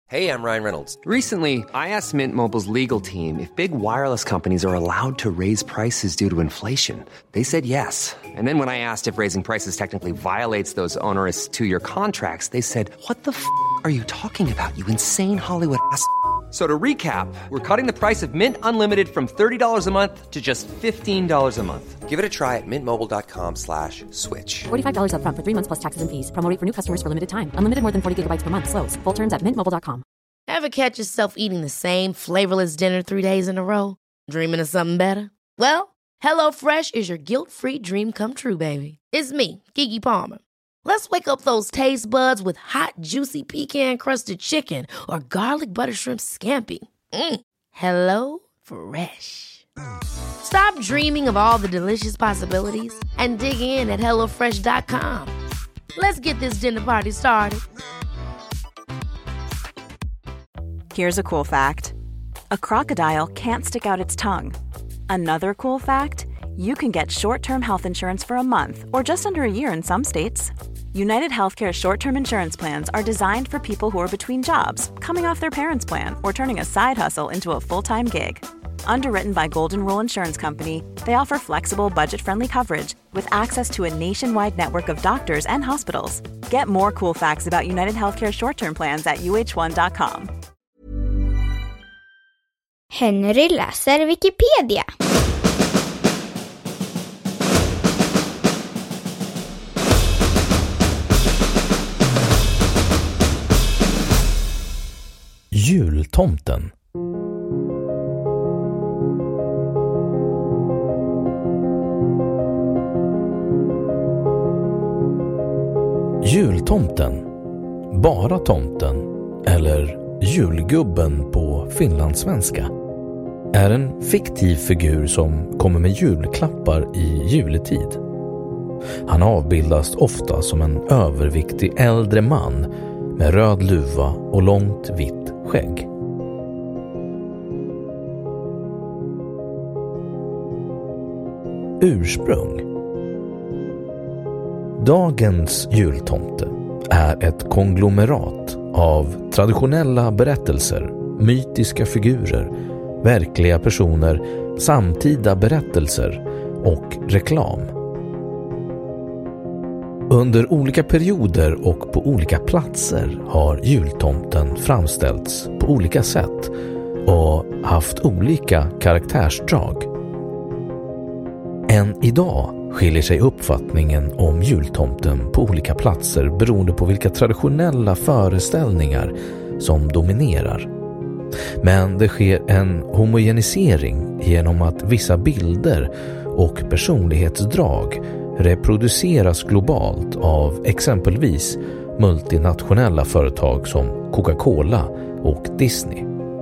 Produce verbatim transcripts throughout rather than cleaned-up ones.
Hey, I'm Ryan Reynolds. Recently, I asked Mint Mobile's legal team if big wireless companies are allowed to raise prices due to inflation. They said yes. And then when I asked if raising prices technically violates those onerous two-year contracts, they said, what the f*** are you talking about, you insane Hollywood ass f- So to recap, we're cutting the price of Mint Unlimited from thirty dollars a month to just fifteen dollars a month. Give it a try at mintmobile.com slash switch. forty-five dollars up front for three months plus taxes and fees. Promo rate for new customers for limited time. Unlimited more than forty gigabytes per month. Slows full terms at mint mobile dot com. Ever catch yourself eating the same flavorless dinner three days in a row? Dreaming of something better? Well, HelloFresh is your guilt-free dream come true, baby. It's me, Keke Palmer. Let's wake up those taste buds with hot, juicy pecan-crusted chicken or garlic butter shrimp scampi. Mm. Hello Fresh. Stop dreaming of all the delicious possibilities and dig in at hello fresh dot com. Let's get this dinner party started. Here's a cool fact. A crocodile can't stick out its tongue. Another cool fact, you can get short-term health insurance for a month or just under a year in some states. United Healthcare short-term insurance plans are designed for people who are between jobs, coming off their parents' plan, or turning a side hustle into a full-time gig. Underwritten by Golden Rule Insurance Company, they offer flexible, budget-friendly coverage with access to a nationwide network of doctors and hospitals. Get more cool facts about United Healthcare short-term plans at u h one dot com. Henry läser Wikipedia. Jultomten. Jultomten, bara tomten eller julgubben på finlandssvenska är en fiktiv figur som kommer med julklappar i juletid. Han avbildas ofta som en överviktig äldre man med röd luva och långt vitt skägg. Ursprung. Dagens jultomte är ett konglomerat av traditionella berättelser, mytiska figurer, verkliga personer, samtida berättelser och reklam. Under olika perioder och på olika platser har jultomten framställts på olika sätt och haft olika karaktärsdrag. Än idag skiljer sig uppfattningen om jultomten på olika platser beroende på vilka traditionella föreställningar som dominerar. Men det sker en homogenisering genom att vissa bilder och personlighetsdrag reproduceras globalt av exempelvis multinationella företag som Coca-Cola och Disney.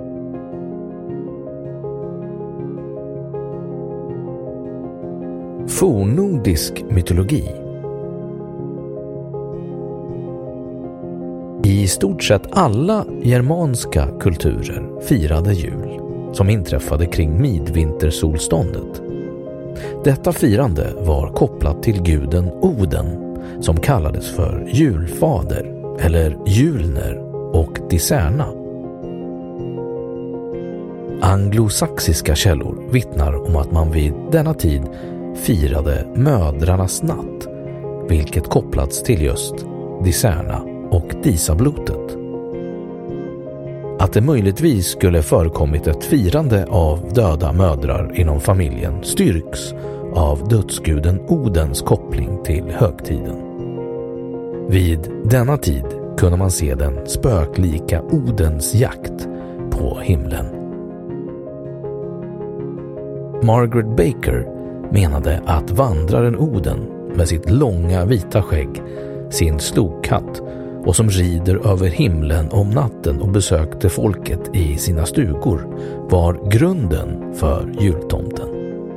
Fornnordisk mytologi. I stort sett alla germanska kulturer firade jul, som inträffade kring midvintersolståndet. Detta firande var kopplat till guden Oden, som kallades för julfader eller julner och Diserna. Anglosaxiska källor vittnar om att man vid denna tid firade mödrarnas natt, vilket kopplats till just Diserna och Disablotet. Att det möjligtvis skulle förekommit ett firande av döda mödrar inom familjen styrks av dödsguden Odens koppling till högtiden. Vid denna tid kunde man se den spöklika Odens jakt på himlen. Margaret Baker menade att vandraren Oden med sitt långa vita skägg, sin slokhatt och som rider över himlen om natten och besökte folket i sina stugor var grunden för jultomten.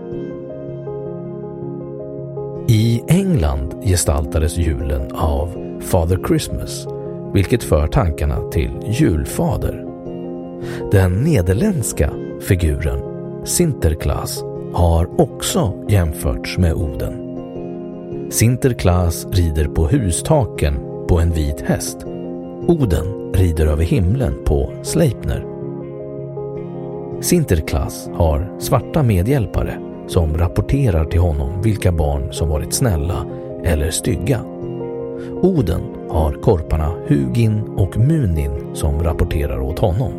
I England gestaltades julen av Father Christmas, vilket för tankarna till julfader. Den nederländska figuren Sinterklaas har också jämförts med Oden. Sinterklaas rider på hustaken på en vit häst. Oden rider över himlen på Sleipner. Sinterklaas har svarta medhjälpare som rapporterar till honom vilka barn som varit snälla eller stygga. Oden har korparna Hugin och Munin som rapporterar åt honom.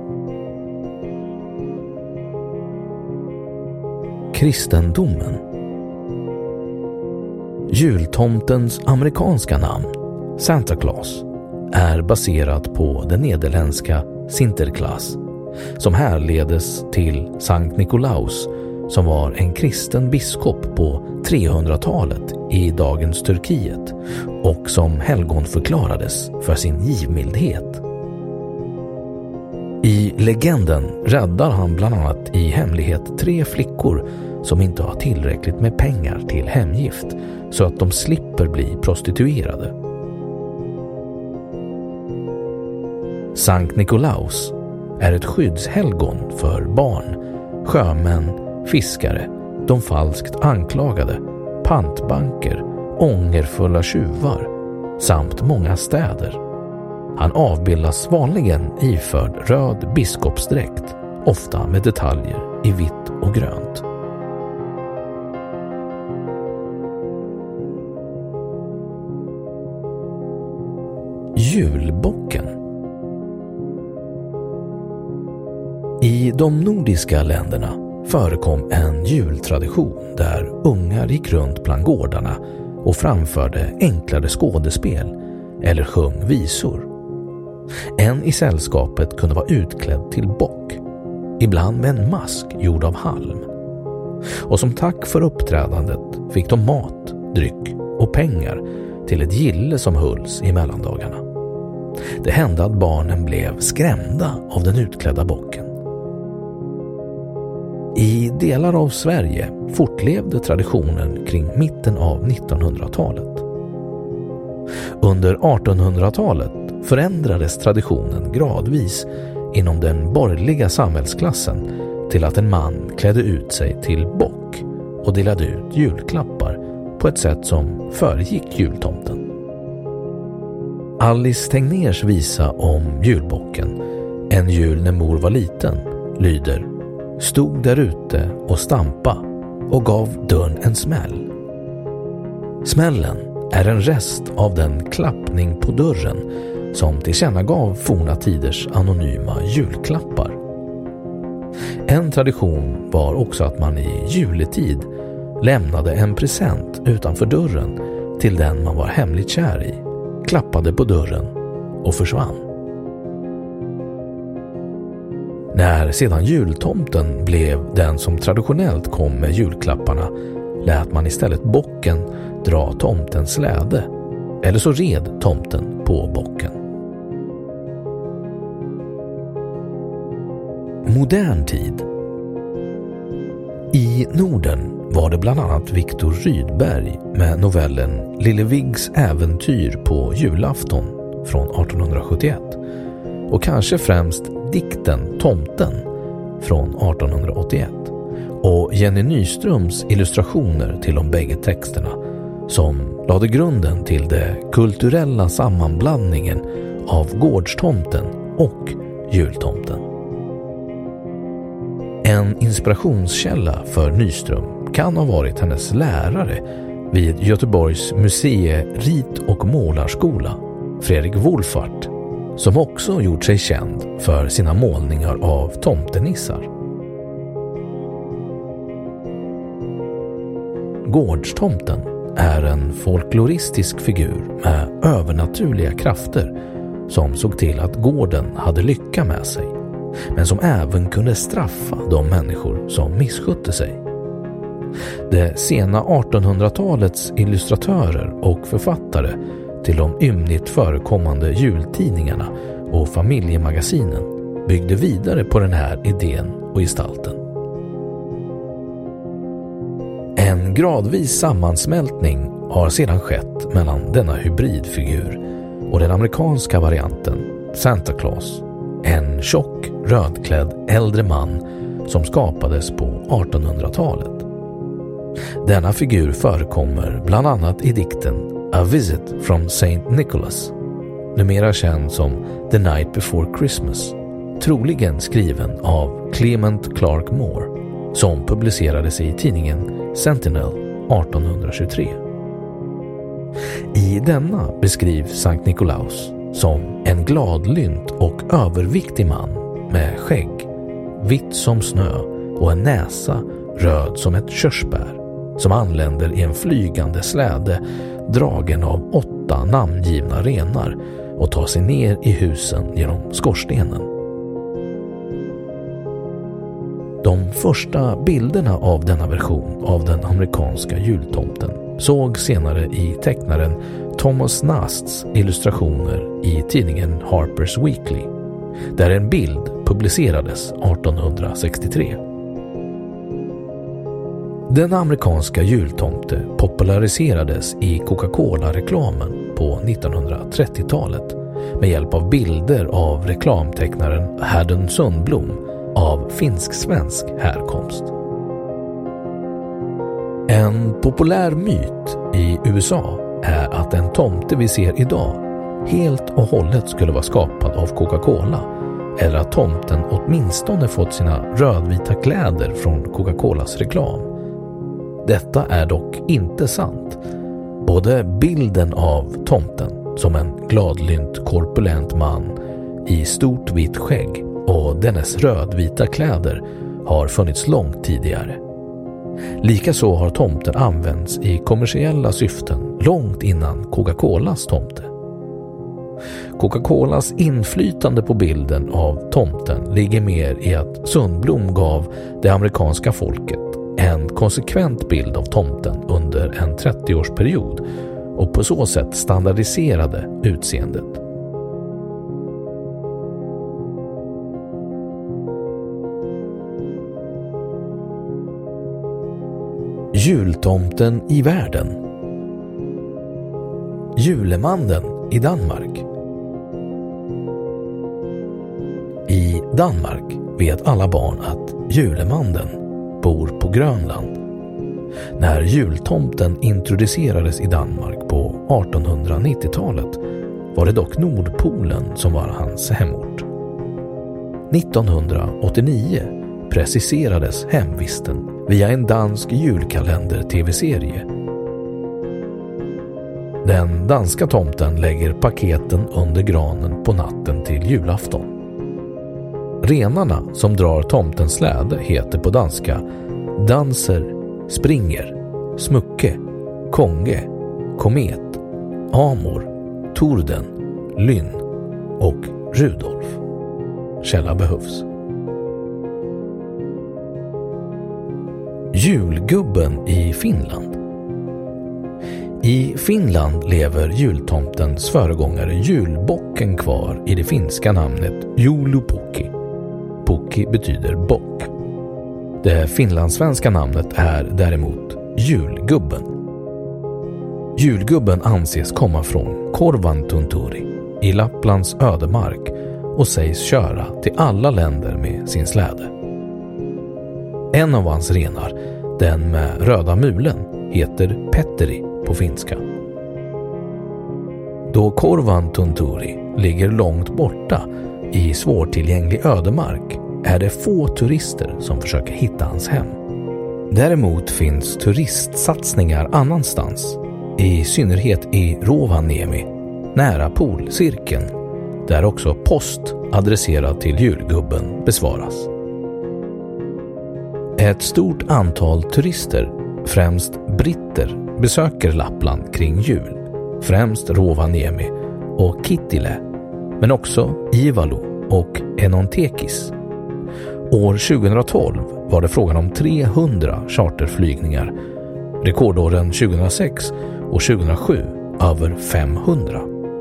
Kristendomen. Jultomtens amerikanska namn, Santa Claus, är baserat på det nederländska Sinterklaas, som härledes till Sankt Nikolaus, som var en kristen biskop på trehundratalet i dagens Turkiet och som helgonförklarades för sin givmildhet. I legenden räddar han bland annat i hemlighet tre flickor som inte har tillräckligt med pengar till hemgift så att de slipper bli prostituerade. Sankt Nikolaus är ett skyddshelgon för barn, sjömän, fiskare, de falskt anklagade, pantbanker, ångerfulla tjuvar samt många städer. Han avbildas vanligen iförd röd biskopsdräkt, ofta med detaljer i vitt och grönt. Julbocken. I de nordiska länderna förekom en jultradition där ungar gick runt bland gårdarna och framförde enklare skådespel eller sjöng visor. En i sällskapet kunde vara utklädd till bock, ibland med en mask gjord av halm. Och som tack för uppträdandet fick de mat, dryck och pengar till ett gille som hölls i mellandagarna. Det hände att barnen blev skrämda av den utklädda bocken. I delar av Sverige fortlevde traditionen kring mitten av nittonhundratalet. Under artonhundratalet förändrades traditionen gradvis inom den borgerliga samhällsklassen till att en man klädde ut sig till bock och delade ut julklappar på ett sätt som föregick jultomten. Alice Tegnérs visa om julbocken, En jul när mor var liten, lyder: stod där ute och stampa och gav dörren en smäll. Smällen är en rest av den klappning på dörren som tillkännagav forna tiders anonyma julklappar. En tradition var också att man i juletid lämnade en present utanför dörren till den man var hemligt kär i, klappade på dörren och försvann. När sedan jultomten blev den som traditionellt kom med julklapparna lät man istället bocken dra tomtens släde, eller så red tomten på bocken. Modern tid. I Norden var det bland annat Viktor Rydberg med novellen Lille Viggs äventyr på julafton från artonhundrasjuttioett och kanske främst dikten Tomten från artonhundraåttioett och Jenny Nyströms illustrationer till de bägge texterna som lade grunden till det kulturella sammanblandningen av gårdstomten och jultomten. En inspirationskälla för Nyström kan ha varit hennes lärare vid Göteborgs museet rit- och målarskola, Fredrik Wolfart, som också gjort sig känd för sina målningar av tomtenissar. Gårdstomten är en folkloristisk figur med övernaturliga krafter som såg till att gården hade lycka med sig, men som även kunde straffa de människor som misskötte sig. Det sena artonhundratalets illustratörer och författare till de ymnigt förekommande jultidningarna och familjemagasinen byggde vidare på den här idén och gestalten. En gradvis sammansmältning har sedan skett mellan denna hybridfigur och den amerikanska varianten Santa Claus, en tjock, rödklädd äldre man som skapades på artonhundratalet. Denna figur förekommer bland annat i dikten A Visit from Saint Nicholas, numera känd som The Night Before Christmas, troligen skriven av Clement Clark Moore, som publicerades i tidningen Sentinel arton tjugotre. I denna beskrivs Sankt Nikolaus som en gladlynt och överviktig man med skägg, vitt som snö och en näsa röd som ett körsbär, som anländer i en flygande släde dragen av åtta namngivna renar och tar sig ner i husen genom skorstenen. De första bilderna av denna version av den amerikanska jultomten såg senare i tecknaren Thomas Nasts illustrationer i tidningen Harper's Weekly, där en bild publicerades arton sextiotre. Den amerikanska jultomte populariserades i Coca-Cola-reklamen på nittonhundratrettiotalet med hjälp av bilder av reklamtecknaren Haddon Sundblom av finsk-svensk härkomst. En populär myt i U S A är att den tomte vi ser idag helt och hållet skulle vara skapad av Coca-Cola, eller att tomten åtminstone fått sina rödvita kläder från Coca-Colas reklam. Detta är dock inte sant. Både bilden av tomten som en gladlynt korpulent man i stort vitt skägg och dennes rödvita kläder har funnits långt tidigare. Likaså har tomten använts i kommersiella syften långt innan Coca-Colas tomte. Coca-Colas inflytande på bilden av tomten ligger mer i att Sundblom gav det amerikanska folket en konsekvent bild av tomten under en trettioårsperiod och på så sätt standardiserade utseendet. Jultomten i världen. Julemanden i Danmark. I Danmark vet alla barn att julemanden bor på Grönland. När jultomten introducerades i Danmark på artonhundranittiotalet var det dock Nordpolen som var hans hemort. nittonhundraåttionio preciserades hemvisten via en dansk julkalender-tv-serie. Den danska tomten lägger paketen under granen på natten till julafton. Renarna som drar tomtens släde heter på danska Danser, Springer, Smucke, Konge, Komet, Amor, Torden, Lynn och Rudolf. Källa behövs. Julgubben i Finland. I Finland lever jultomtens föregångare julbocken kvar i det finska namnet Joulupukki. Pukki betyder bock. Det finlandssvenska namnet är däremot julgubben. Julgubben anses komma från Korvantunturi i Lapplands ödemark och sägs köra till alla länder med sin släde. En av hans renar, den med röda mulen, heter Petteri på finska. Då Korvantunturi ligger långt borta i svårtillgänglig ödemark är det få turister som försöker hitta hans hem. Däremot finns turistsatsningar annanstans, i synnerhet i Rovaniemi, nära polcirkeln, där också post adresserad till julgubben besvaras. Ett stort antal turister, främst britter, besöker Lappland kring jul, främst Rovaniemi och Kittilä, men också Ivalo och Enontekis. År tjugohundratolv var det frågan om trehundra charterflygningar, rekordåren tjugohundrasex och tjugohundrasju över femhundra.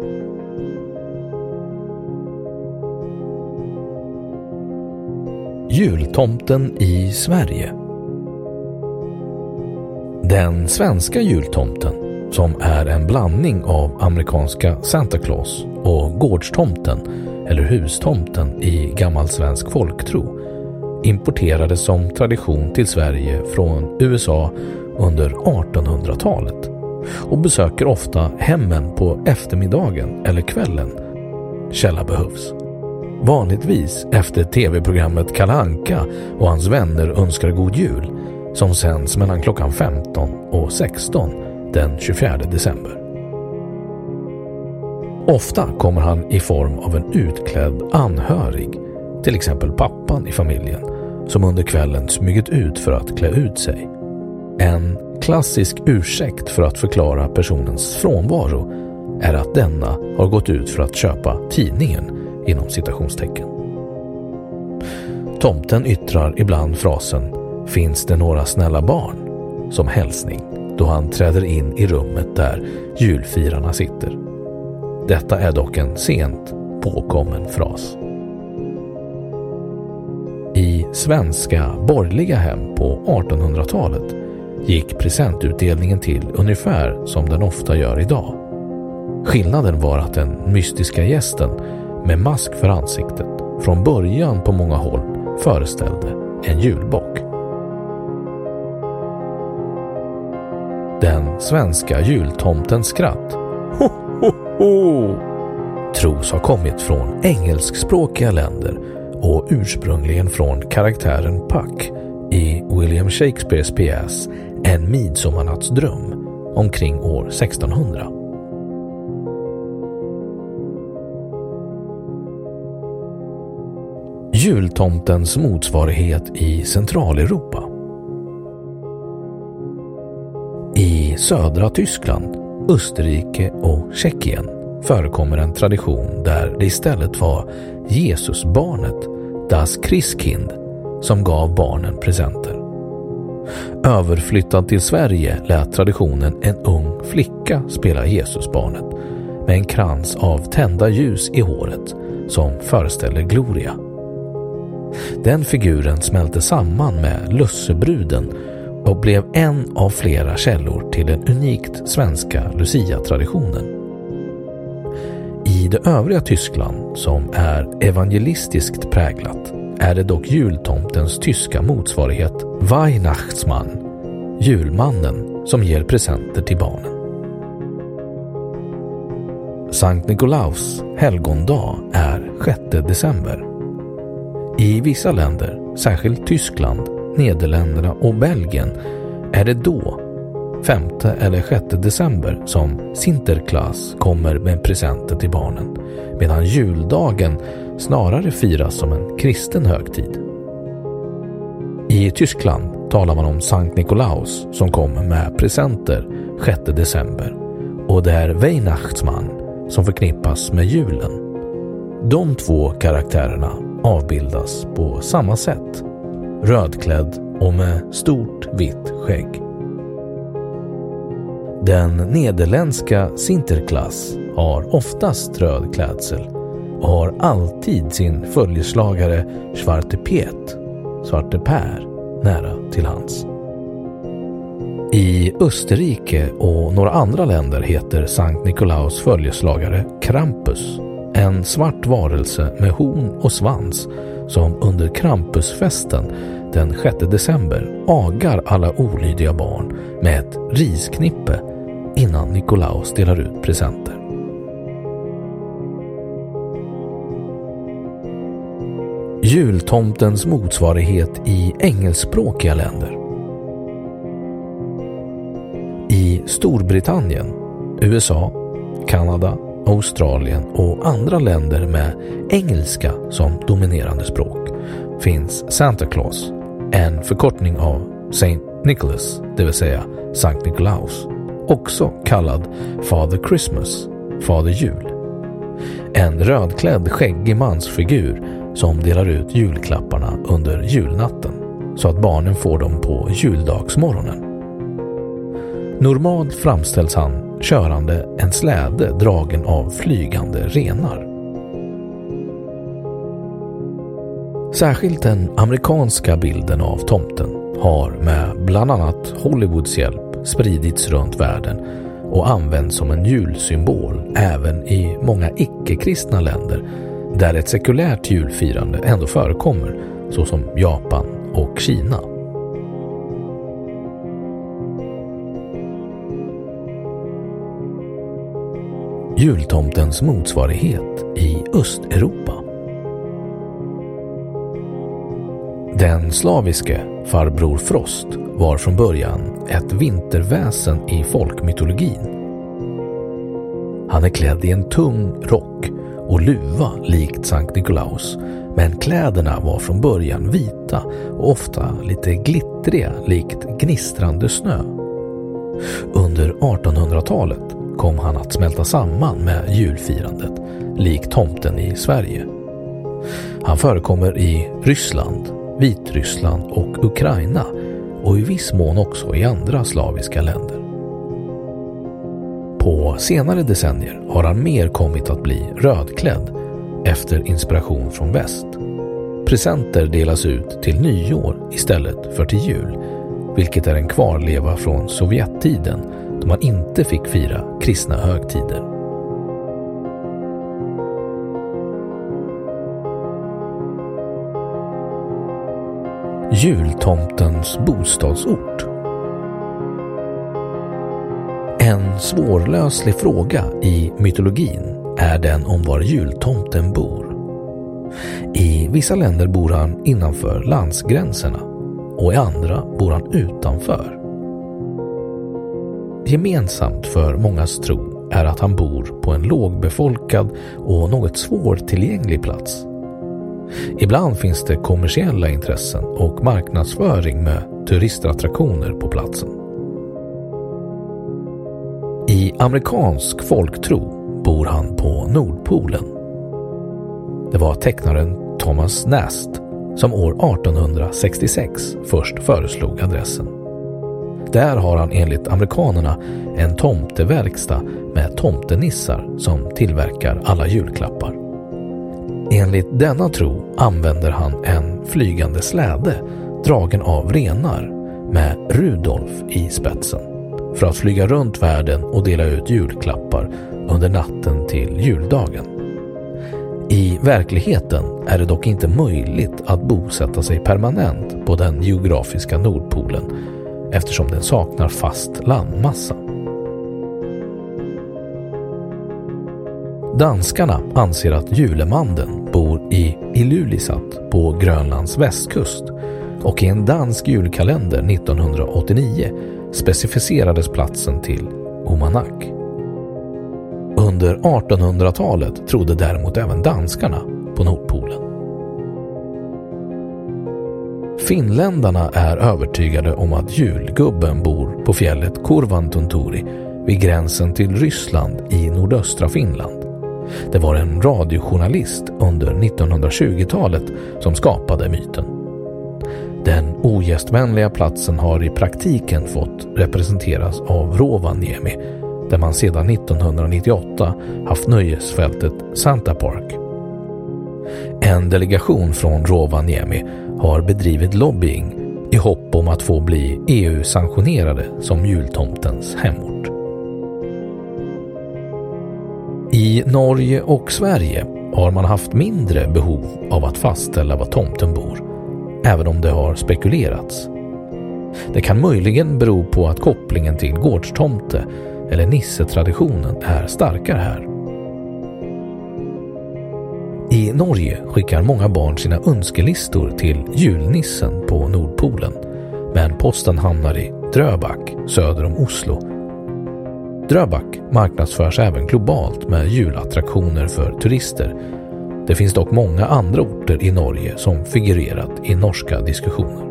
Jultomten i Sverige. Den svenska jultomten, som är en blandning av amerikanska Santa Claus och gårdstomten eller hustomten i gammal svensk folktro, importerades som tradition till Sverige från U S A under artonhundratalet och besöker ofta hemmen på eftermiddagen eller kvällen. källa behövs. Vanligtvis efter tv-programmet Kalle Anka och hans vänner önskar god jul som sänds mellan klockan femton och sexton den tjugofjärde december. Ofta kommer han i form av en utklädd anhörig, till exempel pappan i familjen, som under kvällen smugit ut för att klä ut sig. En klassisk ursäkt för att förklara personens frånvaro är att denna har gått ut för att köpa tidningen inom citationstecken. Tomten yttrar ibland frasen "Finns det några snälla barn?" som hälsning då han träder in i rummet där julfirarna sitter. Detta är dock en sent påkommen fras. I svenska borgerliga hem på artonhundratalet gick presentutdelningen till ungefär som den ofta gör idag. Skillnaden var att den mystiska gästen med mask för ansiktet från början på många håll föreställde en julbock. Den svenska jultomtens skratt ho, ho, ho, tros ha kommit från engelskspråkiga länder och ursprungligen från karaktären Puck i William Shakespeares pjäs En midsommarnattsdröm omkring år sextonhundra. Jultomtens motsvarighet i Centraleuropa. I södra Tyskland, Österrike och Tjeckien förekommer en tradition där det istället var Jesusbarnet, das Christkind, som gav barnen presenter. Överflyttad till Sverige lät traditionen en ung flicka spela Jesusbarnet med en krans av tända ljus i håret som föreställer Gloria. Den figuren smälte samman med lussebruden och blev en av flera källor till den unikt svenska Lucia-traditionen. I det övriga Tyskland, som är evangelistiskt präglat, är det dock jultomtens tyska motsvarighet Weihnachtsmann, julmannen som ger presenter till barnen. Sankt Nikolaus helgondag är sjätte december. I vissa länder, särskilt Tyskland, Nederländerna och Belgien, är det då, femte eller sjätte december, som Sinterklaas kommer med presenter till barnen, medan juldagen snarare firas som en kristen högtid. I Tyskland talar man om Sankt Nikolaus som kommer med presenter sjätte december, och det är Weihnachtsmann som förknippas med julen. De två karaktärerna avbildas på samma sätt, rödklädd och med stort vitt skägg. Den nederländska Sinterklaas har oftast röd klädsel och har alltid sin följeslagare Zwarte Piet, Svarte Per, nära till hands. I Österrike och några andra länder heter Sankt Nikolaus följeslagare Krampus, en svart varelse med horn och svans som under Krampusfesten den sjätte december agar alla olydiga barn med ett risknippe innan Nikolaus delar ut presenter. Jultomtens motsvarighet i engelskspråkiga länder. I Storbritannien, U S A, Kanada, Australien och andra länder med engelska som dominerande språk finns Santa Claus, en förkortning av Saint Nicholas, det vill säga Sankt Nikolaus, också kallad Father Christmas, Fader Jul. En rödklädd skäggig mansfigur som delar ut julklapparna under julnatten så att barnen får dem på juldagsmorgonen. Normalt framställs han körande en släde dragen av flygande renar. Särskilt den amerikanska bilden av tomten har med bland annat Hollywoods hjälp spridits runt världen och används som en julsymbol även i många icke-kristna länder där ett sekulärt julfirande ändå förekommer, såsom Japan och Kina. Jultomtens motsvarighet i Östeuropa. Den slaviske farbror Frost var från början ett vinterväsen i folkmytologin. Han är klädd i en tung rock och luva likt Sankt Nikolaus, men kläderna var från början vita och ofta lite glittriga likt gnistrande snö. Under artonhundratalet kom han att smälta samman med julfirandet, likt tomten i Sverige. Han förekommer i Ryssland, Vitryssland och Ukraina och i viss mån också i andra slaviska länder. På senare decennier har han mer kommit att bli rödklädd efter inspiration från väst. Presenter delas ut till nyår istället för till jul, vilket är en kvarleva från Sovjettiden då man inte fick fira kristna högtider. Jultomtens bostadsort. En svårlöslig fråga i mytologin är den om var jultomten bor. I vissa länder bor han innanför landsgränserna och i andra bor han utanför. Gemensamt för mångas tro är att han bor på en lågbefolkad och något svårtillgänglig plats. Ibland finns det kommersiella intressen och marknadsföring med turistattraktioner på platsen. I amerikansk folktro bor han på Nordpolen. Det var tecknaren Thomas Nast som år artonhundrasextiosex först föreslog adressen. Där har han enligt amerikanerna en tomteverkstad med tomtenissar som tillverkar alla julklappar. Enligt denna tro använder han en flygande släde dragen av renar med Rudolf i spetsen för att flyga runt världen och dela ut julklappar under natten till juldagen. I verkligheten är det dock inte möjligt att bosätta sig permanent på den geografiska Nordpolen eftersom den saknar fast landmassa. Danskarna anser att julemanden bor i Ilulissat på Grönlands västkust och i en dansk julkalender nittonhundraåttionio specificerades platsen till Uummannaq. Under artonhundratalet trodde däremot även danskarna på Nordpolen. Finländarna är övertygade om att julgubben bor på fjället Korvantunturi vid gränsen till Ryssland i nordöstra Finland. Det var en radiojournalist under nittonhundratjugotalet som skapade myten. Den ogästvänliga platsen har i praktiken fått representeras av Rovaniemi, där man sedan nittonhundranittioåtta haft nöjesfältet Santa Park. En delegation från Rovaniemi har bedrivit lobbying i hopp om att få bli E U-sanktionerade som jultomtens hemort. I Norge och Sverige har man haft mindre behov av att fastställa var tomten bor, även om det har spekulerats. Det kan möjligen bero på att kopplingen till gårdstomte eller nissetraditionen är starkare här. I Norge skickar många barn sina önskelistor till julnissen på Nordpolen, men posten hamnar i Drøbak söder om Oslo. Drøbak marknadsförs även globalt med julattraktioner för turister. Det finns dock många andra orter i Norge som figurerat i norska diskussioner.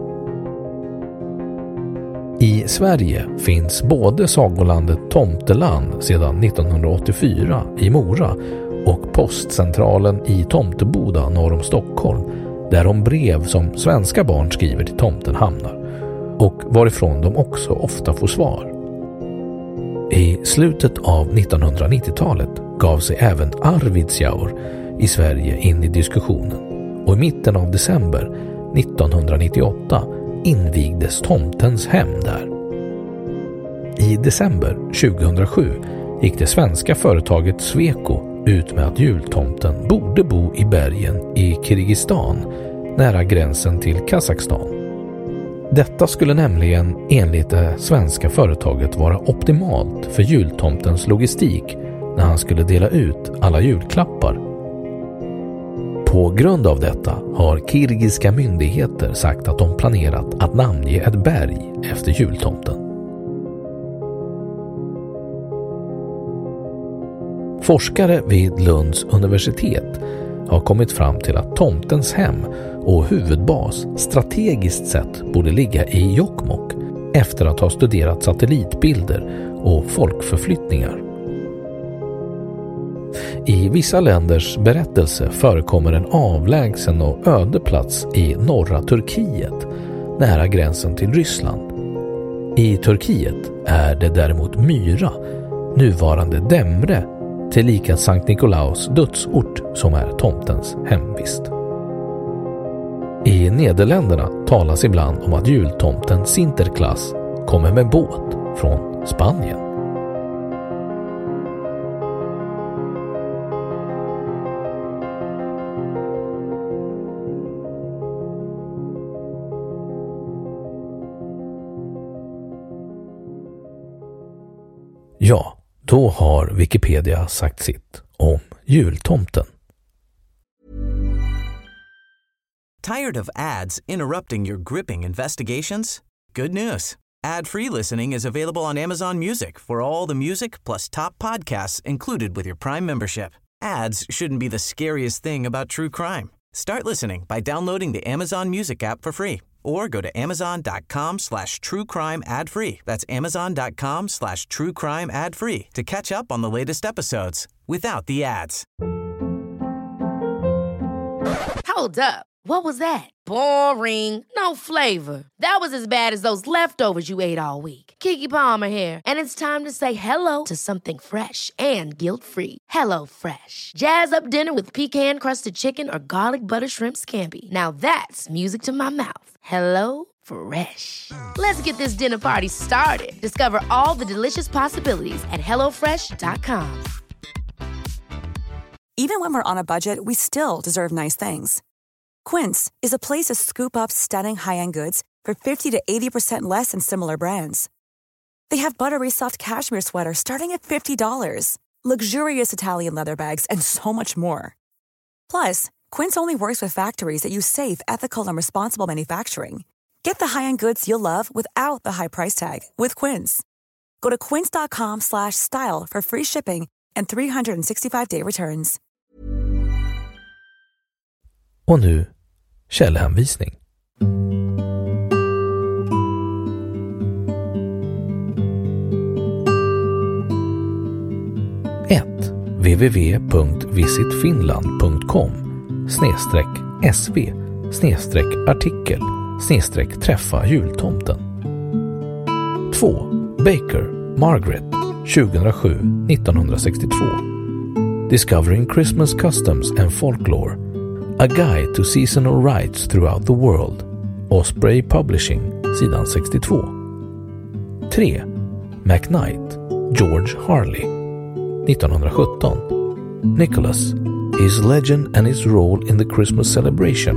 I Sverige finns både sagolandet Tomteland sedan nittonhundraåttiofyra i Mora och postcentralen i Tomteboda norr om Stockholm, där de brev som svenska barn skriver till tomten hamnar och varifrån de också ofta får svar. I slutet av nittonhundranittiotalet gav sig även Arvidsjaur i Sverige in i diskussionen och i mitten av december nittonhundranittioåtta invigdes tomtens hem där. I december tjugohundrasju gick det svenska företaget Sweco ut med att jultomten borde bo i bergen i Kirgistan nära gränsen till Kazakstan. Detta skulle nämligen enligt det svenska företaget vara optimalt för jultomtens logistik när han skulle dela ut alla julklappar. På grund av detta har kirgiska myndigheter sagt att de planerat att namnge ett berg efter jultomten. Forskare vid Lunds universitet har kommit fram till att tomtens hem och huvudbas strategiskt sett borde ligga i Jokkmokk efter att ha studerat satellitbilder och folkförflyttningar. I vissa länders berättelse förekommer en avlägsen och öde plats i norra Turkiet, nära gränsen till Ryssland. I Turkiet är det däremot Myra, nuvarande Demre, tillika Sankt Nikolaus dödsort, som är tomtens hemvist. I Nederländerna talas ibland om att jultomten Sinterklaas kommer med båt från Spanien. Ja, då har Wikipedia sagt sitt om jultomten. Tired of ads interrupting your gripping investigations? Good news. Ad-free listening is available on Amazon Music for all the music plus top podcasts included with your Prime membership. Ads shouldn't be the scariest thing about true crime. Start listening by downloading the Amazon Music app for free or go to amazon.com slash true crime ad free. That's amazon.com slash true crime ad free to catch up on the latest episodes without the ads. Hold up. What was that? Boring. No flavor. That was as bad as those leftovers you ate all week. Keke Palmer here, and it's time to say hello to something fresh and guilt-free. Hello Fresh. Jazz up dinner with pecan-crusted chicken or garlic butter shrimp scampi. Now that's music to my mouth. Hello Fresh. Let's get this dinner party started. Discover all the delicious possibilities at hello fresh dot com. Even when we're on a budget, we still deserve nice things. Quince is a place to scoop up stunning high-end goods for fifty to eighty percent less than similar brands. They have buttery soft cashmere sweaters starting at fifty dollars, luxurious Italian leather bags, and so much more. Plus, Quince only works with factories that use safe, ethical, and responsible manufacturing. Get the high-end goods you'll love without the high price tag with Quince. Go to quince.com slash style for free shipping and three sixty-five day returns. Och nu källhänvisning. ett. w w w punkt visit finland punkt com snedstreck sv snedstreck artikel snedstreck träffa jultomten. två. Baker, Margaret, tjugohundrasju till nittonhundrasextiotvå. Discovering Christmas Customs and Folklore. A Guide to Seasonal Rites Throughout the World. Osprey Publishing, sidan sextiotvå. tre. McKnight, George Harley, nittonhundrasjutton. Nicholas, His Legend and His Role in the Christmas Celebration.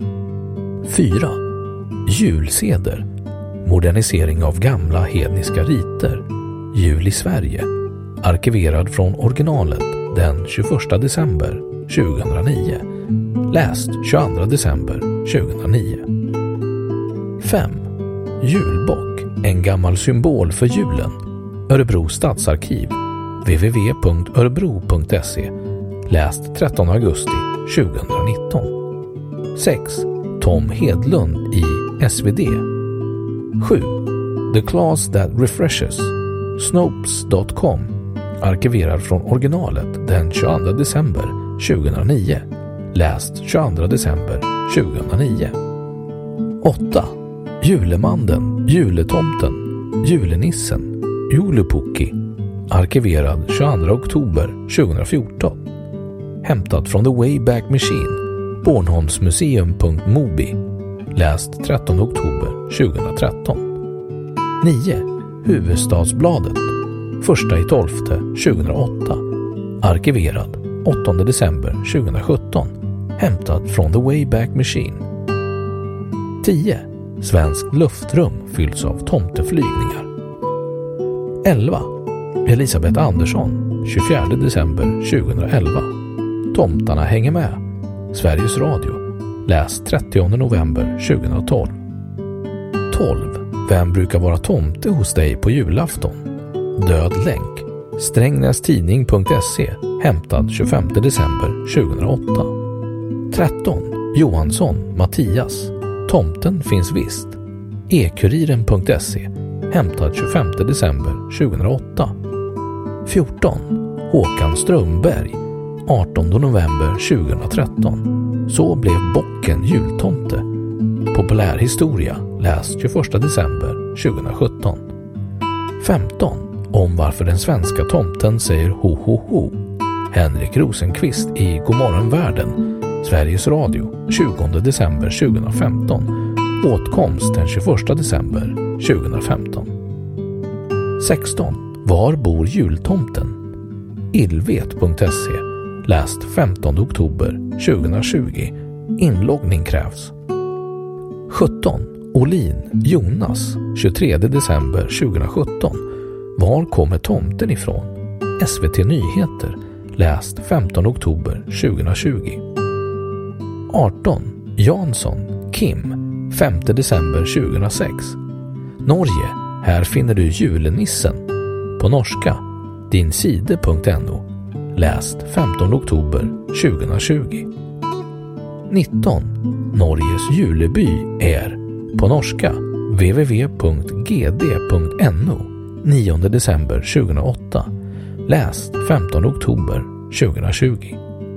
fyra. Julseder. Modernisering av gamla hedniska riter. Jul i Sverige. Arkiverad från originalet den tjugoförsta december tjugohundranio. Läst tjugoandra december tjugohundranio. fem. Julbock. En gammal symbol för julen. Örebro stadsarkiv. w w w punkt örebro punkt se. Läst trettonde augusti tjugohundranitton. sex. Tom Hedlund i S V D. sju. The Class That Refreshes. Snopes punkt com. Arkiverad från originalet den tjugoandra december tjugohundranio. Läst tjugoandra december tjugohundranio. åtta. Julemanden, Juletomten, Julenissen, Julepukki. Arkiverad tjugoandra oktober tjugohundrafjorton. Hämtat från The Wayback Machine. Bornholmsmuseum punkt mobi. Läst trettonde oktober tjugohundratretton. nio. Hufvudstadsbladet. Första i tolfte tjugohundraåtta. Arkiverad åttonde december tjugohundrasjutton. Hämtad från The Wayback Machine. tio. Svenskt luftrum fylls av tomteflygningar. elva. Elisabeth Andersson, tjugofjärde december tjugohundraelva. Tomtarna hänger med. Sveriges Radio. Läs trettionde november tjugohundratolv. tolv. Vem brukar vara tomte hos dig på julafton? Död länk. strängnästidning punkt se. Hämtad tjugofemte december tjugohundraåtta. tretton. Johansson, Mattias. Tomten finns visst. e-kuriren punkt se. Hämtad tjugofemte december tjugohundraåtta. fjorton. Håkan Strömberg. artonde november tjugohundratretton. Så blev bocken jultomte. Populärhistoria. Läs tjugoförsta december tjugohundrasjutton. femton. Om varför den svenska tomten säger ho ho ho. Henrik Rosenqvist i Godmorgon världen. Sveriges Radio. tjugonde december tjugohundrafemton. Åtkomst den tjugoförsta december tjugohundrafemton. sexton. Var bor jultomten? illvet punkt se. Läst femtonde oktober tjugohundratjugo. Inloggning krävs. sjutton. Olin, Jonas. tjugotredje december tjugohundrasjutton. Var kommer tomten ifrån? S V T Nyheter. Läst femtonde oktober tjugohundratjugo. arton. Jansson, Kim. femte december tjugohundrasex. Norge. Här finner du julenissen. På norska. dinside punkt no. Läst femtonde oktober tjugohundratjugo. nitton. Norges juleby är på norska w w w punkt g d punkt no. nionde december tjugohundraåtta. Läst femtonde oktober tjugohundratjugo.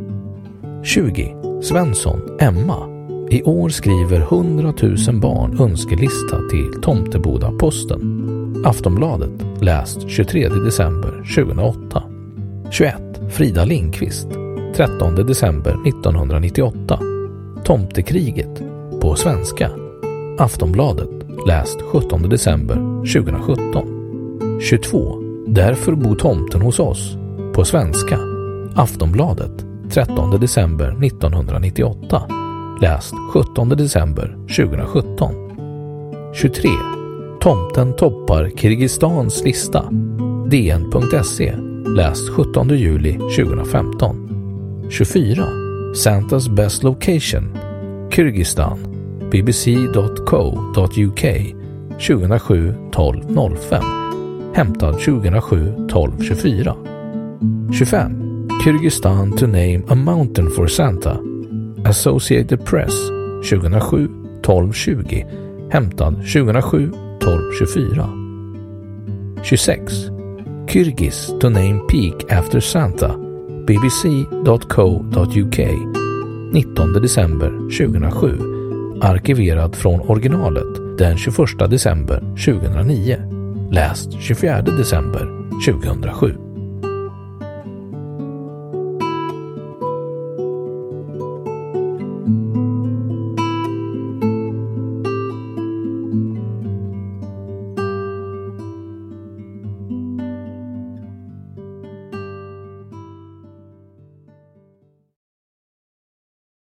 tjugo. Svensson, Emma. I år skriver hundratusen barn önskelista till Tomteboda posten. Aftonbladet. Läst tjugotredje december tjugohundraåtta. tjugoett. Frida Lindqvist. trettonde december nittonhundranittioåtta. Tomtekriget. På svenska. Aftonbladet. Läst sjuttonde december tjugohundrasjutton. tjugotvå. Därför bor tomten hos oss. På svenska. Aftonbladet. trettonde december nittonhundranittioåtta. Läst sjuttonde december tjugohundrasjutton. tjugotre. Tomten toppar Kirgistans lista. d n punkt se. Läst sjuttonde juli tjugohundrafemton. tjugofyra. Santa's best location. Kyrgyzstan. b b c punkt co punkt u k. tjugohundrasju tolv noll fem. Hämtad tjugohundrasju tolv tjugofyra. tjugofem. Kyrgyzstan to name a mountain for Santa. Associated Press. tjugohundrasju tolv tjugo. Hämtad tjugohundrasju tolv tjugofyra. tjugosex. Kyrgyz to name peak after Santa. b b c punkt co punkt u k. nittonde december tjugohundrasju. Arkiverad från originalet den tjugoförsta december tjugohundranio. Läst tjugofjärde december tjugohundrasju.